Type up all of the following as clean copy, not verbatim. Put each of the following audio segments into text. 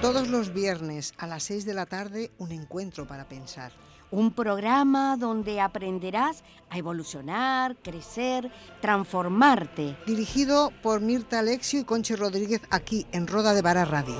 Todos los viernes a las 6 de la tarde, un encuentro para pensar. Un programa donde aprenderás a evolucionar, crecer, transformarte. Dirigido por Mirta Alexio y Conchi Rodríguez, aquí en Roda de Vara Radio.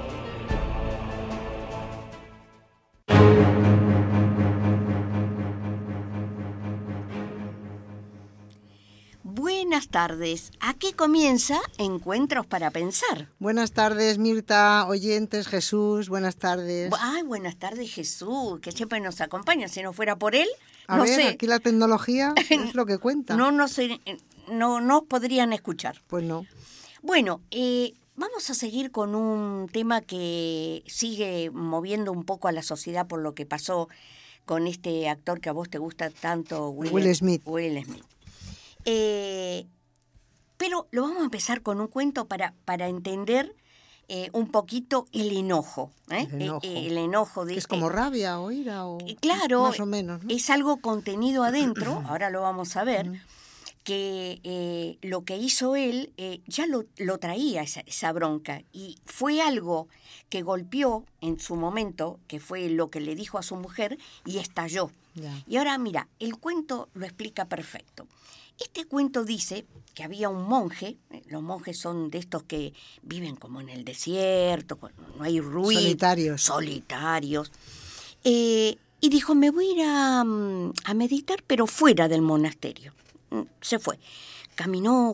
Buenas tardes. Aquí comienza Encuentros para Pensar. Buenas tardes, Mirta, oyentes, Jesús, buenas tardes. Ay, buenas tardes, Jesús, que siempre nos acompaña. Si no fuera por él, A ver, aquí la tecnología es lo que cuenta. No podrían escuchar. Pues no. Bueno, vamos a seguir con un tema que sigue moviendo un poco a la sociedad por lo que pasó con este actor que a vos te gusta tanto, Will Smith. Will Smith. Pero lo vamos a empezar con un cuento para entender un poquito el enojo. El enojo de es como rabia o ira o claro, más o menos, ¿no? Es algo contenido adentro, ahora lo vamos a ver, que lo que hizo él ya lo traía esa bronca, y fue algo que golpeó en su momento, que fue lo que le dijo a su mujer, y estalló. Ya. Y ahora mira, el cuento lo explica perfecto. Este cuento dice que había un monje, los monjes son de estos que viven como en el desierto, no hay ruido. Solitarios. Y dijo, me voy a ir a meditar, pero fuera del monasterio. Se fue. Caminó,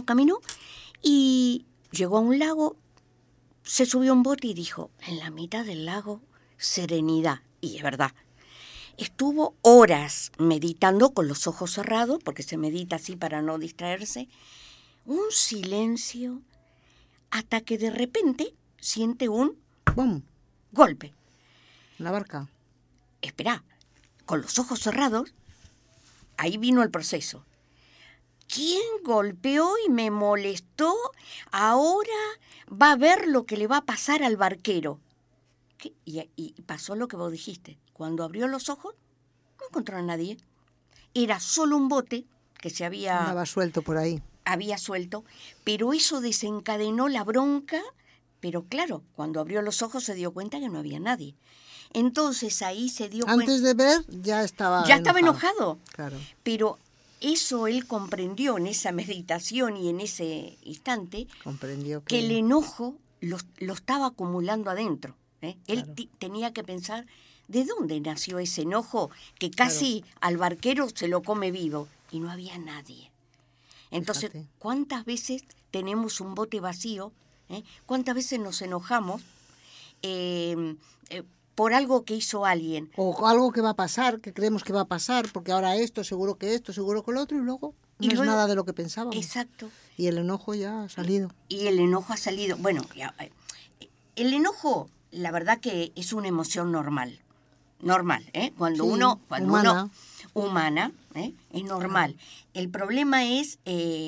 y llegó a un lago, se subió a un bote y dijo, en la mitad del lago, serenidad. Y es verdad. Estuvo horas meditando con los ojos cerrados, porque se medita así para no distraerse, un silencio, hasta que de repente siente un ¡bum! Golpe. La barca. Esperá, con los ojos cerrados, ahí vino el proceso. ¿Quién golpeó y me molestó? Ahora va a ver lo que le va a pasar al barquero. Y pasó lo que vos dijiste. Cuando abrió los ojos, no encontró a nadie. Era solo un bote que se andaba suelto por ahí. Había suelto, pero eso desencadenó la bronca. Pero claro, cuando abrió los ojos se dio cuenta que no había nadie. Entonces ahí se dio cuenta. Antes de ver, ya estaba enojado. Claro. Pero eso él comprendió en esa meditación y en ese instante. Comprendió que el enojo lo estaba acumulando adentro. Él Claro. tenía que pensar de dónde nació ese enojo que casi al barquero se lo come vivo y no había nadie. Entonces, Fíjate. ¿cuántas veces tenemos un bote vacío? ¿Cuántas veces nos enojamos por algo que hizo alguien? O algo que va a pasar, que creemos que va a pasar, porque ahora seguro que lo otro, y luego no es nada de lo que pensábamos. Exacto. Y el enojo ya ha salido. Bueno, el enojo, la verdad que es una emoción normal, cuando Sí, uno humana, es normal. El problema es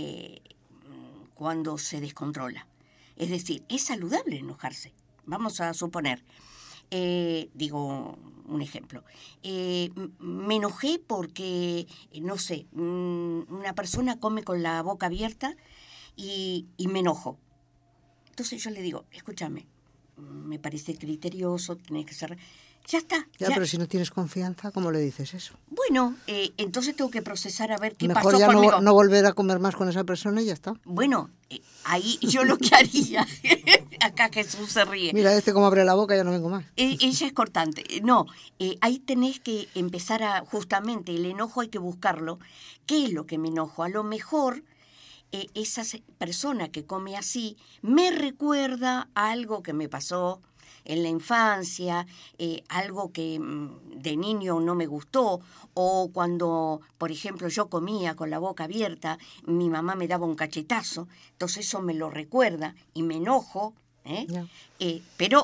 cuando se descontrola. Es decir, es saludable enojarse. Vamos a suponer, digo un ejemplo. Me enojé porque, no sé, una persona come con la boca abierta y me enojo. Entonces yo le digo, escúchame, me parece criterioso, tenés que ser... Ya está. Ya, pero si no tienes confianza, ¿cómo le dices eso? Bueno, entonces tengo que procesar a ver qué Mejor pasó ya conmigo. no volver a comer más con esa persona y ya está. Bueno, ahí yo lo que haría... Acá Jesús se ríe. Mira, cómo abre la boca, ya no vengo más. Ella es cortante. No, ahí tenés que empezar justamente, el enojo hay que buscarlo. ¿Qué es lo que me enojo? A lo mejor... esa persona que come así me recuerda a algo que me pasó en la infancia, algo que de niño no me gustó, o cuando, por ejemplo, yo comía con la boca abierta, mi mamá me daba un cachetazo, entonces eso me lo recuerda y me enojo, Ya. Pero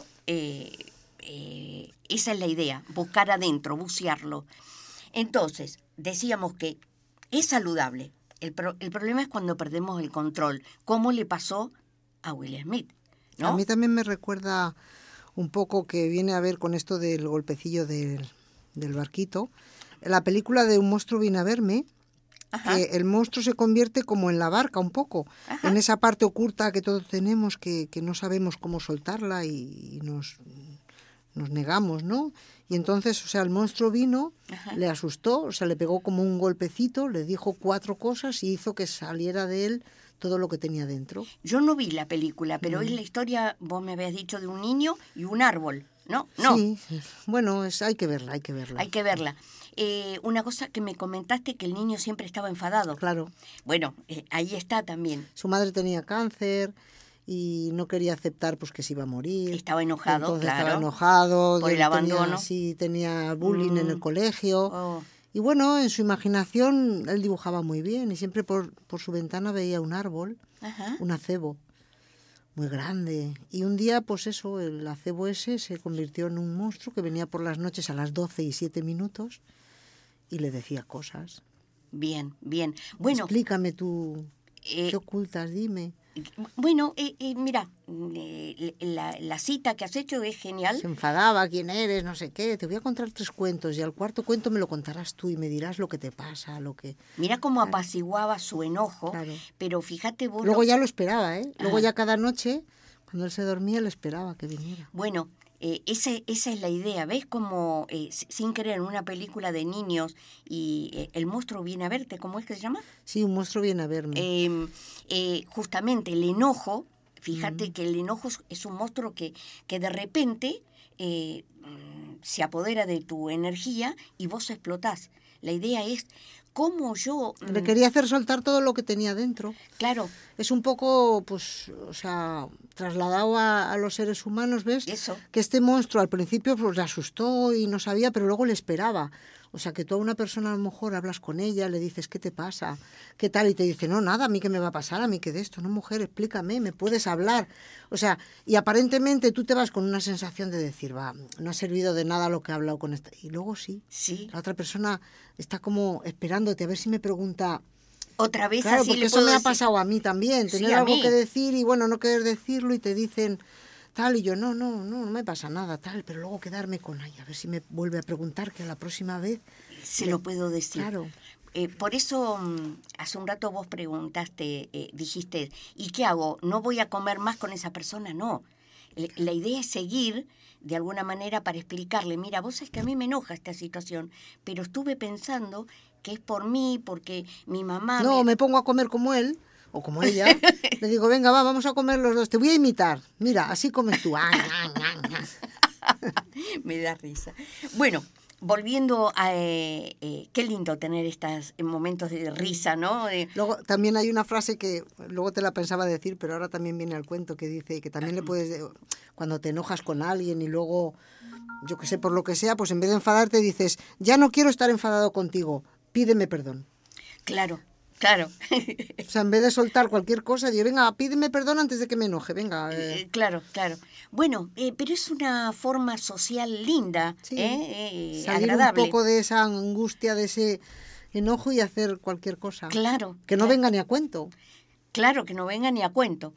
esa es la idea, buscar adentro, bucearlo. Entonces, decíamos que es saludable. El problema es cuando perdemos el control. ¿Cómo le pasó a Will Smith? ¿No? A mí también me recuerda un poco que viene a ver con esto del golpecillo del barquito. La película de Un monstruo viene a verme, Ajá. que el monstruo se convierte como en la barca un poco, Ajá. en esa parte oculta que todos tenemos, que no sabemos cómo soltarla y nos negamos, ¿no? Y entonces, o sea, el monstruo vino, Ajá. le asustó, o sea, le pegó como un golpecito, le dijo 4 cosas y hizo que saliera de él todo lo que tenía dentro. Yo no vi la película, pero es la historia, vos me habías dicho, de un niño y un árbol, ¿no? No, Sí, bueno, hay que verla, hay que verla. hay que verla. Una cosa que me comentaste, que el niño siempre estaba enfadado. Claro. Bueno, ahí está también. Su madre tenía cáncer y no quería aceptar pues que se iba a morir. Estaba enojado, Entonces claro. estaba enojado. Por el abandono. Sí, tenía bullying en el colegio. Oh. Y bueno, en su imaginación él dibujaba muy bien y siempre por su ventana veía un árbol, Ajá. un acebo muy grande. Y un día, pues eso, el acebo ese se convirtió en un monstruo que venía por las noches a las 12:07 y le decía cosas. Bien, bien. Bueno, Explícame tú, ¿qué ocultas? Dime. bueno, mira, la cita que has hecho es genial. Se enfadaba, quién eres, no sé qué. Te voy a contar 3 cuentos y al 4.º cuento me lo contarás tú y me dirás lo que te pasa, lo que... Mira cómo apaciguaba su enojo, Claro. pero fíjate vos... Luego ya lo esperaba, ¿eh? Luego Ajá. ya cada noche, cuando él se dormía, le esperaba que viniera. Bueno, esa es la idea. ¿Ves cómo, sin querer, en una película de niños y el monstruo viene a verte? ¿Cómo es que se llama? Sí, un monstruo viene a verme. Justamente el enojo, fíjate que el enojo es un monstruo que de repente se apodera de tu energía y vos explotás. La idea es cómo yo... Le quería hacer soltar todo lo que tenía dentro. Claro. Es un poco, pues, o sea, trasladado a los seres humanos, ¿ves? Eso. Que este monstruo al principio pues le asustó y no sabía, pero luego le esperaba. O sea, que tú a una persona a lo mejor hablas con ella, le dices, ¿qué te pasa? ¿Qué tal? Y te dice, no, nada, ¿a mí qué me va a pasar? ¿A mí qué de esto? No, mujer, explícame, me puedes hablar. O sea, y aparentemente tú te vas con una sensación de decir, va, no ha servido de nada lo que he hablado con esta. Y luego sí. Sí. La otra persona está como esperándote a ver si me pregunta... Otra vez Claro, así porque le eso puedo me ha decir. pasado a mí también, Sí, tener a algo mí. que decir y bueno, no querer decirlo y te dicen tal y yo no me pasa nada tal, pero luego quedarme con ay, a ver si me vuelve a preguntar que a la próxima vez Se lo puedo decir. Claro. Por eso, hace un rato vos preguntaste, dijiste, ¿y qué hago? ¿No voy a comer más con esa persona? No. La idea es seguir de alguna manera para explicarle, mira, vos es que a mí me enoja esta situación, pero estuve pensando que es por mí, porque mi mamá... No, me pongo a comer como él o como ella. Le digo, venga, vamos a comer los dos, te voy a imitar. Mira, así comes tú. Me da risa. Bueno, volviendo a... qué lindo tener estos momentos de risa, ¿no? Luego también hay una frase que luego te la pensaba decir, pero ahora también viene al cuento, que dice que también le puedes... Cuando te enojas con alguien y luego, yo qué sé, por lo que sea, pues en vez de enfadarte dices, ya no quiero estar enfadado contigo, pídeme perdón. Claro, claro. O sea, en vez de soltar cualquier cosa, digo, venga, pídeme perdón antes de que me enoje, venga. Claro, claro. Bueno, pero es una forma social linda, Sí, salir agradable. un poco de esa angustia, de ese enojo y hacer cualquier cosa. Claro. Que no claro. venga ni a cuento. Claro, que no venga ni a cuento.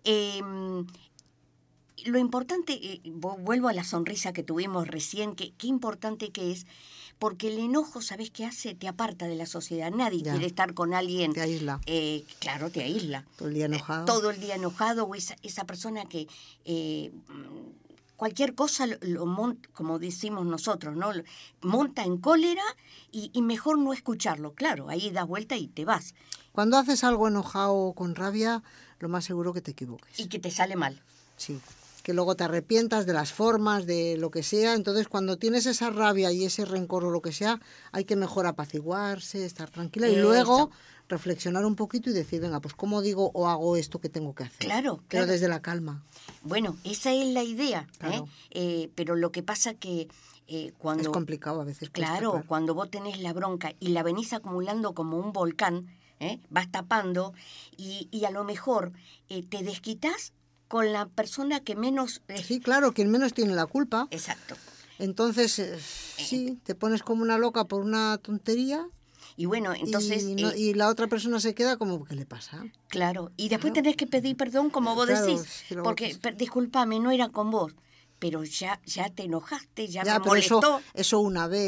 Lo importante, vuelvo a la sonrisa que tuvimos recién, qué importante que es, porque el enojo, ¿sabes qué hace? Te aparta de la sociedad. Nadie quiere estar con alguien... Te aísla. Claro, te aísla. Todo el día enojado. Todo el día enojado, o esa persona que... cualquier cosa lo monta, como decimos nosotros, ¿no? Monta en cólera y mejor no escucharlo. Claro, ahí das vuelta y te vas. Cuando haces algo enojado o con rabia, lo más seguro que te equivoques. Y que te sale mal. Sí, que luego te arrepientas de las formas, de lo que sea. Entonces, cuando tienes esa rabia y ese rencor o lo que sea, hay que mejor apaciguarse, estar tranquila y luego reflexionar un poquito y decir, venga, pues ¿cómo digo o hago esto que tengo que hacer? Claro, pero claro. desde la calma. Bueno, esa es la idea. Claro. Pero lo que pasa que cuando... Es complicado a veces. Claro, cuando vos tenés la bronca y la venís acumulando como un volcán, vas tapando y a lo mejor te desquitas con la persona que menos... Sí, claro, quien menos tiene la culpa. Exacto. Entonces, sí, te pones como una loca por una tontería. Y bueno, entonces... Y la otra persona se queda como, ¿qué le pasa? Claro, y después tenés que pedir perdón como vos decís, porque, discúlpame, no era con vos, pero ya te enojaste, ya me molestó. Eso una vez,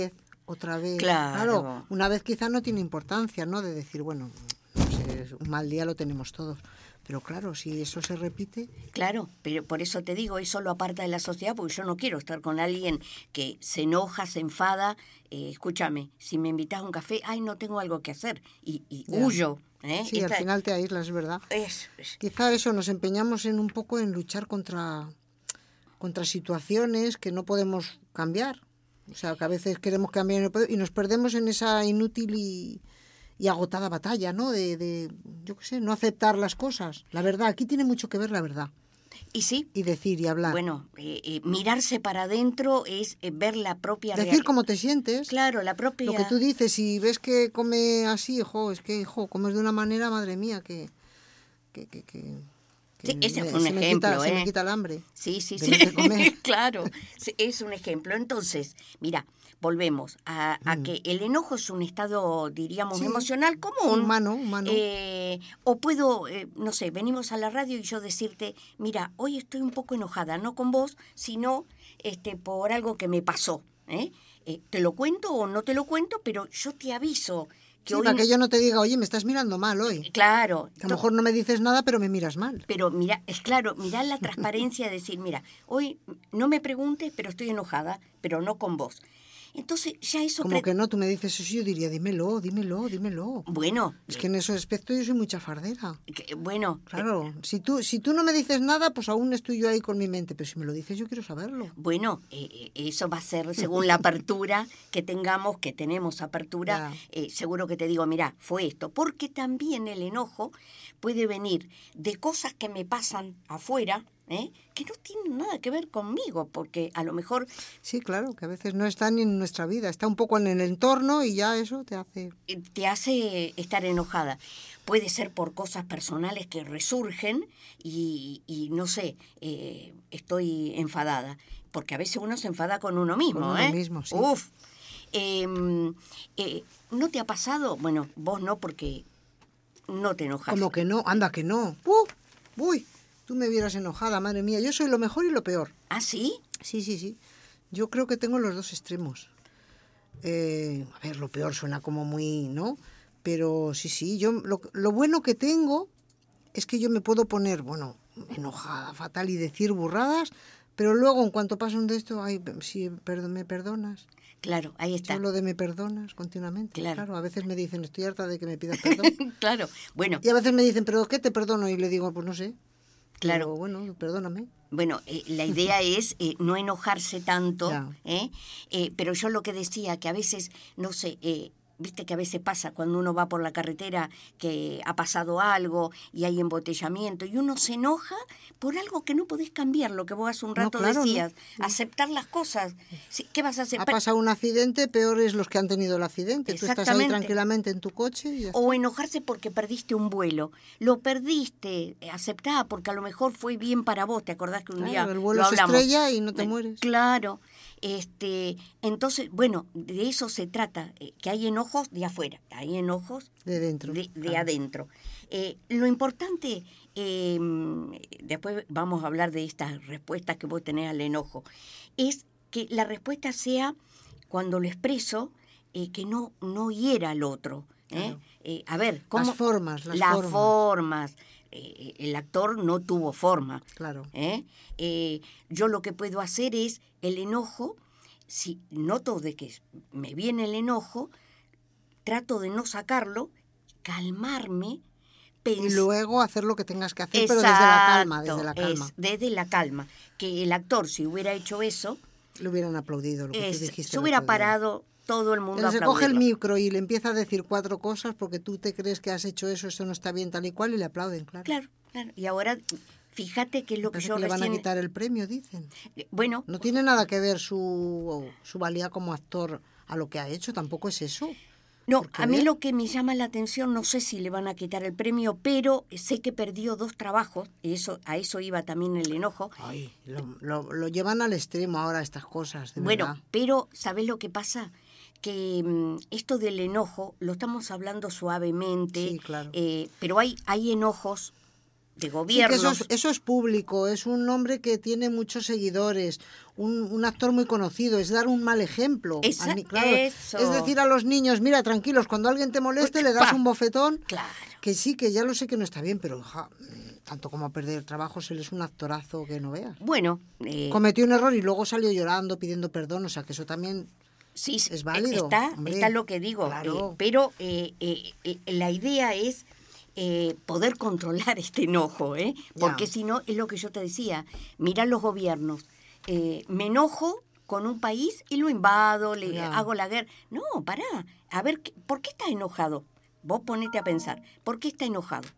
otra vez. Claro. Una vez quizá no tiene importancia, ¿no? De decir, bueno, no sé, un mal día lo tenemos todos. Pero claro, si eso se repite... Claro, pero por eso te digo, eso lo aparta de la sociedad, porque yo no quiero estar con alguien que se enoja, se enfada. Escúchame, si me invitas a un café, ay, no tengo algo que hacer, y huyo. Sí, al final te aíslas, es verdad. Quizá eso, nos empeñamos en un poco en luchar contra situaciones que no podemos cambiar. O sea, que a veces queremos cambiar y nos perdemos en esa inútil y agotada batalla, ¿no? De yo qué sé, no aceptar las cosas. La verdad, aquí tiene mucho que ver la verdad. Y sí. Y decir y hablar. Bueno, mirarse para adentro es ver la propia realidad. Decir cómo te sientes. Claro, la propia... Lo que tú dices, si ves que come así, es que, comes de una manera, madre mía, que sí, ese fue un ejemplo, se me quita el hambre. Sí. Comer. Claro, es un ejemplo. Entonces, mira, volvemos a que el enojo es un estado, diríamos, emocional común. Humano. O puedo, no sé, venimos a la radio y yo decirte, mira, hoy estoy un poco enojada, no con vos, sino por algo que me pasó. Te lo cuento o no te lo cuento, pero yo te aviso. Sí, para que yo no te diga, oye, me estás mirando mal hoy. Claro. Que a lo mejor no me dices nada, pero me miras mal. Pero mira, es claro, mirá la transparencia de decir, mira, hoy no me preguntes, pero estoy enojada, pero no con vos. Entonces ya eso... Como que no, tú me dices eso, yo diría, dímelo. Bueno... Es que en ese aspecto yo soy muy chafardera. Bueno... Claro, si tú no me dices nada, pues aún estoy yo ahí con mi mente, pero si me lo dices yo quiero saberlo. Bueno, eso va a ser según la apertura que tenemos apertura, seguro que te digo, mira, fue esto. Porque también el enojo puede venir de cosas que me pasan afuera, que no tienen nada que ver conmigo, porque a lo mejor... Sí, claro, que a veces no está ni en nuestra vida, está un poco en el entorno y ya eso te hace... Te hace estar enojada. Puede ser por cosas personales que resurgen y no sé, estoy enfadada, porque a veces uno se enfada con uno mismo. Con uno mismo, sí. Uf. ¿No te ha pasado? Bueno, vos no, porque no te enojas. Como que no, anda que no. Uy. Tú me vieras enojada, madre mía. Yo soy lo mejor y lo peor. ¿Ah, sí? Sí. Yo creo que tengo los dos extremos. A ver, lo peor suena como muy, ¿no? Pero sí. Yo lo bueno que tengo es que yo me puedo poner, enojada, fatal y decir burradas, pero luego en cuanto pasa un de esto, ay, sí, me perdonas. Claro, ahí está. Solo de me perdonas continuamente. Claro, a veces me dicen, estoy harta de que me pidas perdón. Claro, bueno. Y a veces me dicen, ¿pero qué te perdono? Y le digo, pues no sé. Claro. Pero bueno, perdóname. Bueno, la idea es no enojarse tanto, pero yo lo que decía, que a veces, no sé, viste que a veces pasa cuando uno va por la carretera que ha pasado algo y hay embotellamiento y uno se enoja por algo que no podés cambiar, lo que vos hace un rato decías, aceptar las cosas. ¿Qué vas a hacer? Ha pasado un accidente, peores los que han tenido el accidente. Tú estás ahí tranquilamente en tu coche y ya está. O enojarse porque perdiste un vuelo. Lo perdiste, aceptá, porque a lo mejor fue bien para vos. ¿Te acordás que un día el vuelo lo se hablamos? Estrella y no te mueres? Claro. Entonces, bueno, de eso se trata, que hay enojos de afuera, hay enojos de dentro. De adentro. Lo importante, después vamos a hablar de estas respuestas que vos tenés al enojo, es que la respuesta sea, cuando lo expreso, que no hiera al otro. Claro. A ver, ¿cómo? Las formas. El actor no tuvo forma. Claro. Yo lo que puedo hacer es el enojo, si noto de que me viene el enojo, trato de no sacarlo, calmarme. Y luego hacer lo que tengas que hacer, Exacto, pero desde la calma. Desde la calma. Que el actor, si hubiera hecho eso... Le hubieran aplaudido lo que tú dijiste. Se hubiera parado... Todo el mundo se coge el micro y le empieza a decir 4 cosas porque tú te crees que has hecho eso no está bien tal y cual y le aplauden, claro. Claro. Y ahora, fíjate que es lo que yo le van a quitar el premio, dicen. Bueno. No tiene nada que ver su valía como actor a lo que ha hecho, tampoco es eso. No, a mí lo que me llama la atención, no sé si le van a quitar el premio, pero sé que perdió 2 trabajos, y a eso iba también el enojo. Ay, lo llevan al extremo ahora estas cosas, de verdad. Bueno, pero ¿sabés lo que pasa? Que esto del enojo lo estamos hablando suavemente, sí, claro. Pero hay enojos de gobiernos. Sí, que eso es público, es un hombre que tiene muchos seguidores, un actor muy conocido, es dar un mal ejemplo. Claro, eso. Es decir a los niños, mira, tranquilos, cuando alguien te moleste le das un bofetón. Claro. Que sí, que ya lo sé que no está bien, pero tanto como perder el trabajo, él es un actorazo que no veas. Bueno. Cometió un error y luego salió llorando, pidiendo perdón, o sea que eso también... Sí, es válido. Está lo que digo, claro. Pero la idea es poder controlar este enojo, porque si no, es lo que yo te decía, mirá los gobiernos, me enojo con un país y lo invado, le hago la guerra. No, pará, a ver, ¿por qué está enojado? Vos ponete a pensar, ¿por qué está enojado?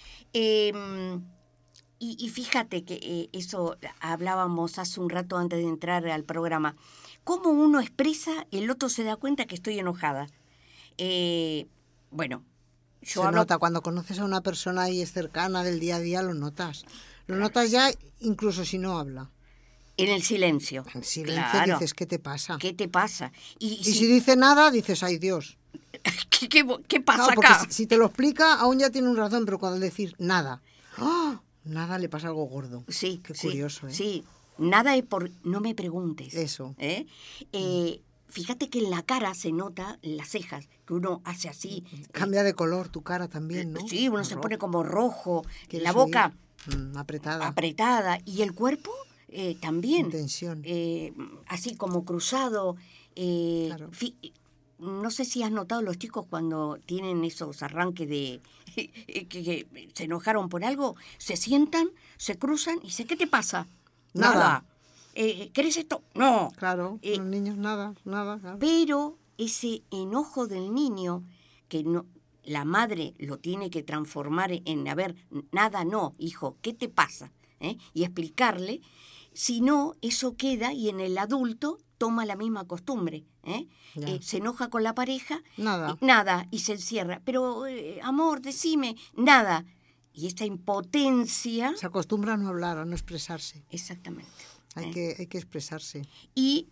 Y fíjate que eso hablábamos hace un rato antes de entrar al programa. Cómo uno expresa, el otro se da cuenta que estoy enojada. Bueno, yo se nota, cuando conoces a una persona y es cercana del día a día, lo notas. Lo notas ya incluso si no habla. En el silencio. En silencio dices, ¿qué te pasa? ¿Qué te pasa? Y si dice nada, dices, ay Dios. ¿Qué pasa no, acá? Si te lo explica, aún ya tiene un razón, pero cuando decir nada, nada, le pasa algo gordo. Sí. Qué curioso, ¿eh? Sí, nada es por... No me preguntes. Eso. Fíjate que en la cara se nota, en las cejas, que uno hace así. Cambia de color tu cara también, ¿no? Sí, uno se pone como rojo. La boca... apretada. Apretada. Y el cuerpo también. En tensión. Así como cruzado. Claro. No sé si has notado los chicos cuando tienen esos arranques de... que se enojaron por algo, se sientan, se cruzan y dicen, ¿qué te pasa? Nada. ¿Querés esto? No. Claro, los niños nada. Claro. Pero ese enojo del niño, que no, la madre lo tiene que transformar en, a ver, nada no, hijo, ¿qué te pasa? Y explicarle, si no, eso queda y en el adulto toma la misma costumbre. Se enoja con la pareja, nada, y se encierra. Pero, amor, decime, nada. Y esta impotencia... Se acostumbra a no hablar, a no expresarse. Exactamente. Hay que expresarse. Y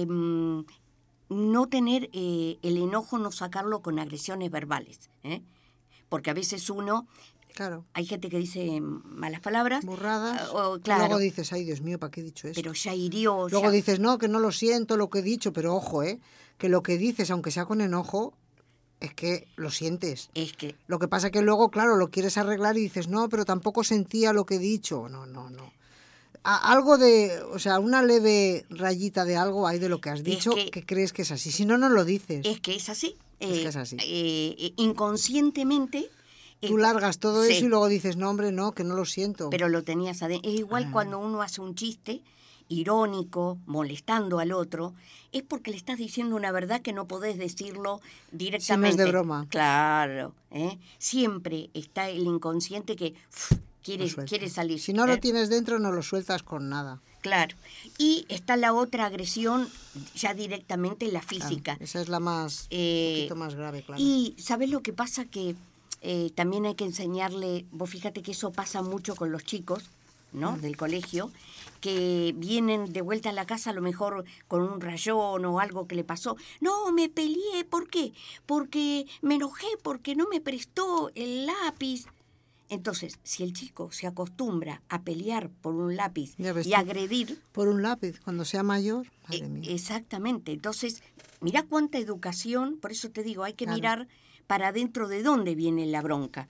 no tener el enojo, no sacarlo con agresiones verbales. Porque a veces uno... Claro. Hay gente que dice malas palabras. Burradas. Claro. Luego dices, ay Dios mío, ¿para qué he dicho eso? Pero ya hirió. Luego dices, no, que no lo siento lo que he dicho, pero ojo, que lo que dices, aunque sea con enojo, es que lo sientes. Es que... Lo que pasa que luego, claro, lo quieres arreglar y dices, no, pero tampoco sentía lo que he dicho. No. Algo de, o sea, una leve rayita de algo hay de lo que has dicho que crees que es así. Si no, no lo dices. Es que es así. Es así. Inconscientemente... Tú largas todo eso y luego dices, no, hombre, no, que no lo siento. Pero lo tenías adentro. Es igual cuando uno hace un chiste irónico, molestando al otro, es porque le estás diciendo una verdad que no podés decirlo directamente. Si no es de broma. Claro. Siempre está el inconsciente que quiere salir. Si no lo tienes dentro, no lo sueltas con nada. Claro. Y está la otra agresión, ya directamente la física. Claro, esa es la más, un poquito más grave, claro. Y ¿sabés lo que pasa? Que también hay que enseñarle, vos fíjate que eso pasa mucho con los chicos, ¿no? Del colegio, que vienen de vuelta a la casa a lo mejor con un rayón o algo que le pasó. No, me peleé, ¿por qué? Porque me enojé, porque no me prestó el lápiz. Entonces, si el chico se acostumbra a pelear por un lápiz y agredir... Por un lápiz, cuando sea mayor, madre mía. Exactamente. Entonces, mirá cuánta educación, por eso te digo, hay que mirar para adentro de dónde viene la bronca.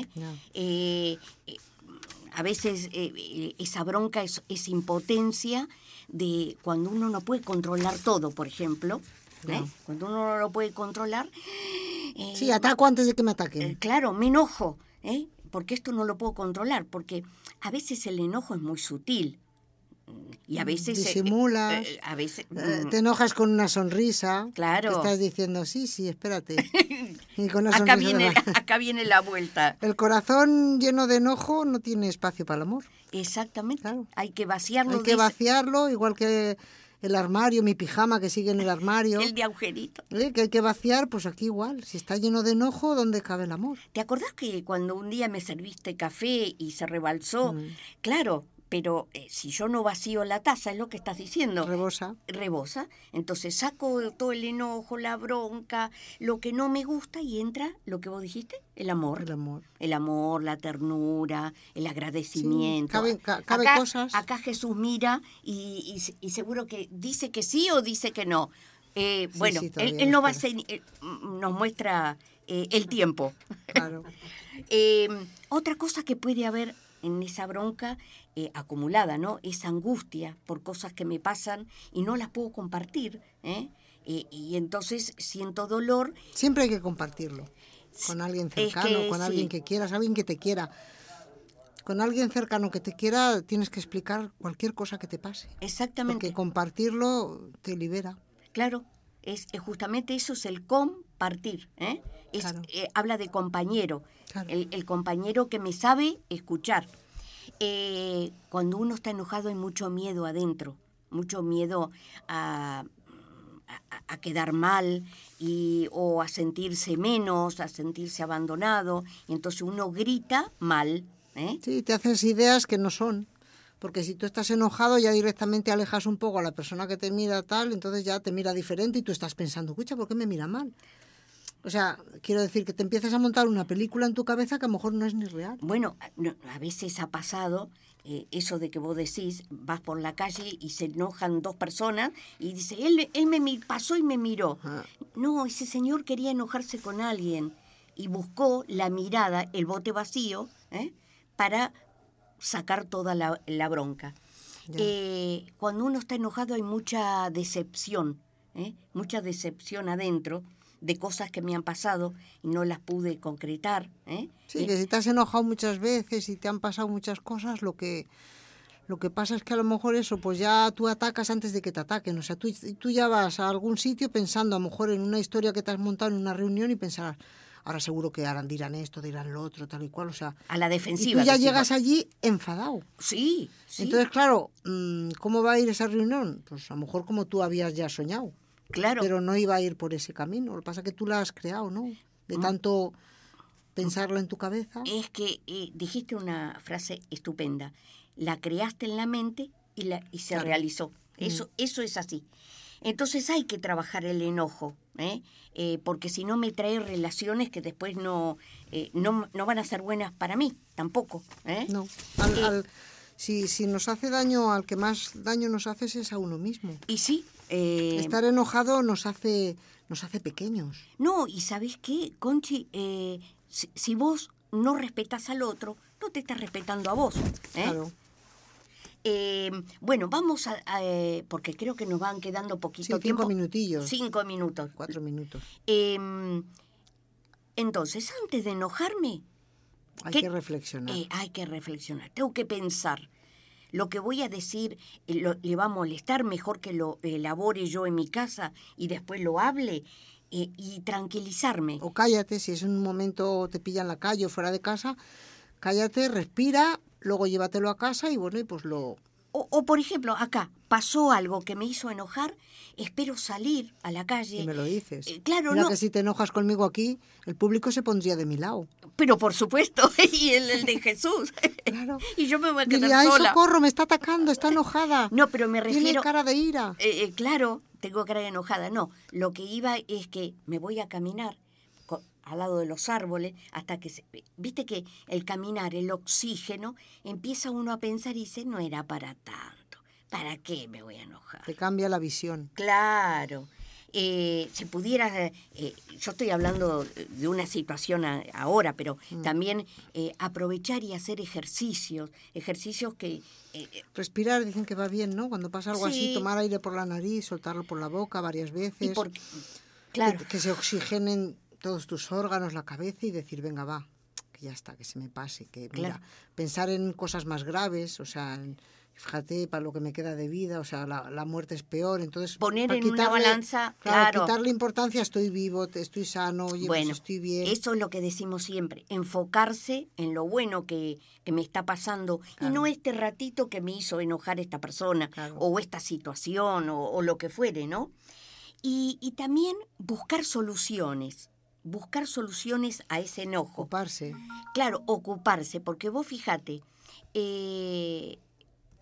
A veces esa bronca es impotencia de cuando uno no puede controlar todo, por ejemplo. Cuando uno no lo puede controlar... sí, ataco antes de que me ataquen. Claro, me enojo, porque esto no lo puedo controlar, porque a veces el enojo es muy sutil. Y a veces... Disimulas, a veces, te enojas con una sonrisa. Claro. Que estás diciendo, sí, espérate. Y con una acá viene la vuelta. El corazón lleno de enojo no tiene espacio para el amor. Exactamente. Claro. Hay que vaciarlo. Hay que vaciarlo, igual que el armario, mi pijama que sigue en el armario. El de agujerito. Que hay que vaciar, pues aquí igual. Si está lleno de enojo, ¿dónde cabe el amor? ¿Te acordás que cuando un día me serviste café y se rebalsó? Claro, pero si yo no vacío la taza, es lo que estás diciendo. Rebosa. Entonces saco todo el enojo, la bronca, lo que no me gusta y entra lo que vos dijiste, el amor. El amor, la ternura, el agradecimiento. Sí, cabe cosas. Acá Jesús mira y seguro que dice que sí o dice que no. Bueno, sí, él no va a ser, nos muestra el tiempo. Claro. Otra cosa que puede haber en esa bronca acumulada, ¿no? Esa angustia por cosas que me pasan y no las puedo compartir, y entonces siento dolor. Siempre hay que compartirlo con alguien cercano, con alguien que quieras, alguien que te quiera. Con alguien cercano que te quiera tienes que explicar cualquier cosa que te pase. Exactamente. Porque compartirlo te libera. Claro, justamente eso es el compartir, claro. Habla de compañero, claro. El compañero que me sabe escuchar. Cuando uno está enojado hay mucho miedo adentro, mucho miedo a quedar mal o a sentirse menos, a sentirse abandonado, y entonces uno grita mal. Sí, te haces ideas que no son. Porque si tú estás enojado ya directamente alejas un poco a la persona que te mira tal, entonces ya te mira diferente y tú estás pensando, escucha, ¿por qué me mira mal? O sea, quiero decir que te empiezas a montar una película en tu cabeza que a lo mejor no es ni real. Bueno, a veces ha pasado eso de que vos decís, vas por la calle y se enojan dos personas y dice, él me pasó y me miró. Ajá. No, ese señor quería enojarse con alguien y buscó la mirada, el bote vacío, para sacar toda la bronca. Cuando uno está enojado hay mucha decepción adentro de cosas que me han pasado y no las pude concretar. Sí, que si te has enojado muchas veces y te han pasado muchas cosas, lo que pasa es que a lo mejor eso, pues ya tú atacas antes de que te ataquen. O sea, tú ya vas a algún sitio pensando a lo mejor en una historia que te has montado en una reunión y pensar, ahora seguro que dirán esto, dirán lo otro, tal y cual, o sea... A la defensiva. Y tú ya llegas allí enfadado. Sí. Entonces, claro, ¿cómo va a ir esa reunión? Pues a lo mejor como tú habías ya soñado. Claro. Pero no iba a ir por ese camino. Lo que pasa es que tú la has creado, ¿no? De tanto pensarla en tu cabeza. Es que dijiste una frase estupenda. La creaste en la mente y se realizó. Eso es así. Entonces hay que trabajar el enojo, porque si no me trae relaciones que después no van a ser buenas para mí, tampoco. No, si nos hace daño, al que más daño nos hace es a uno mismo. Y sí. Estar enojado nos hace pequeños. No, y ¿sabés qué, Conchi? Si vos no respetas al otro, no te estás respetando a vos. Claro. Bueno, vamos porque creo que nos van quedando poquito tiempo. 5 minutillos. 5 minutos. 4 minutos. Entonces, antes de enojarme... Hay que reflexionar. Hay que reflexionar. Tengo que pensar. Lo que voy a decir le va a molestar, mejor que lo elabore yo en mi casa y después lo hable y tranquilizarme. O cállate, si es un momento te pilla en la calle o fuera de casa, cállate, respira, luego llévatelo a casa y bueno, y pues lo... O por ejemplo, acá pasó algo que me hizo enojar, espero salir a la calle. Y me lo dices. Claro, mira no. Que si te enojas conmigo aquí, el público se pondría de mi lado. Pero por supuesto, y el de Jesús. Claro. Y yo me voy a quedar diría, sola. ¡Ay, socorro, me está atacando, está enojada! No, pero me refiero... Tiene cara de ira. Claro, tengo cara de enojada. No, lo que iba es que me voy a caminar al lado de los árboles hasta que viste que el caminar, el oxígeno, empieza uno a pensar y dice, no era para tanto, ¿para qué me voy a enojar? Te cambia la visión. Claro. Si pudiera, yo estoy hablando de una situación ahora, pero también aprovechar y hacer ejercicios que... Respirar, dicen que va bien, ¿no? Cuando pasa algo así, tomar aire por la nariz, soltarlo por la boca varias veces. Claro. Que se oxigenen todos tus órganos, la cabeza y decir, venga, va, que ya está, que se me pase. Que mira, pensar en cosas más graves, o sea... Fíjate, para lo que me queda de vida, o sea, la muerte es peor, entonces... Poner en una balanza, claro. Quitarle importancia, estoy vivo, estoy sano, oye, bueno, pues estoy bien. Eso es lo que decimos siempre, enfocarse en lo bueno que me está pasando, claro. Y no este ratito que me hizo enojar esta persona, claro. O esta situación, o lo que fuere, ¿no? Y también buscar soluciones a ese enojo. Ocuparse. Claro, ocuparse, porque vos fíjate...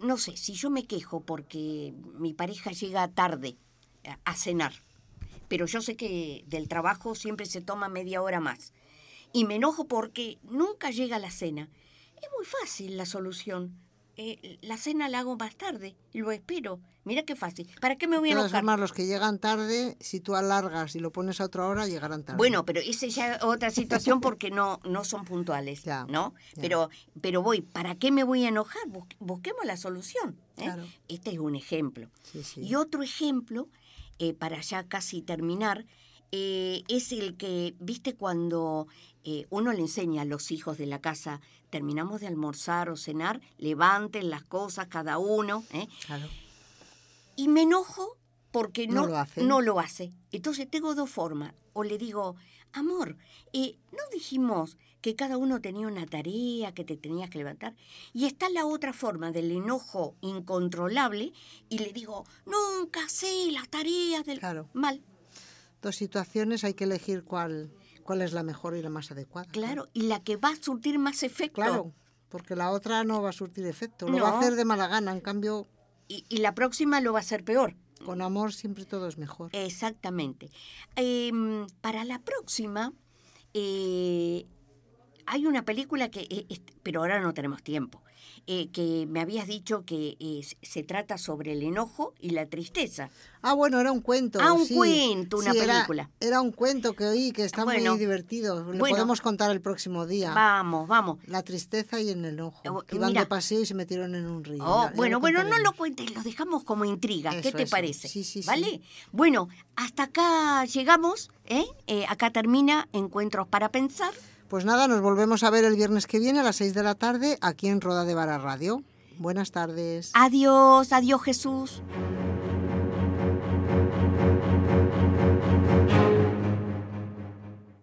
no sé, si yo me quejo porque mi pareja llega tarde a cenar, pero yo sé que del trabajo siempre se toma media hora más, y me enojo porque nunca llega la cena, es muy fácil la solución. La cena la hago más tarde, lo espero. Mira qué fácil. ¿Para qué me voy a enojar? De todas formas, los que llegan tarde, si tú alargas y lo pones a otra hora, llegarán tarde. Bueno, pero esa ya es otra situación porque no son puntuales, ya, ¿no? Ya. Pero ¿para qué me voy a enojar? Busquemos la solución. Claro. Este es un ejemplo. Sí, sí. Y otro ejemplo, para ya casi terminar, es el que, ¿viste cuando uno le enseña a los hijos de la casa, terminamos de almorzar o cenar, levanten las cosas cada uno? Claro. Y me enojo porque no lo hace. Entonces tengo dos formas. O le digo, amor, ¿no dijimos que cada uno tenía una tarea, que te tenías que levantar? Y está la otra forma del enojo incontrolable y le digo, nunca sé las tareas del... Claro. Mal. Dos situaciones, hay que elegir cuál es la mejor y la más adecuada. Claro, y la que va a surtir más efecto. Claro, porque la otra no va a surtir efecto, lo va a hacer de mala gana, en cambio... Y la próxima lo va a hacer peor. Con amor siempre todo es mejor. Exactamente. Para la próxima, hay una película que, pero ahora no tenemos tiempo, que me habías dicho que se trata sobre el enojo y la tristeza. Ah, bueno, era un cuento. Un cuento, una película. Era un cuento que oí, que está muy divertido. Lo podemos contar el próximo día. Vamos. La tristeza y el enojo. Que iban de paseo y se metieron en un río. Bueno, no lo cuentes, lo dejamos como intriga. ¿Qué te parece? Sí. ¿Vale? Bueno, hasta acá llegamos. Acá termina Encuentros para Pensar. Pues nada, nos volvemos a ver el viernes que viene a las 6 de la tarde aquí en Roda de Vara Radio. Buenas tardes. Adiós, Jesús.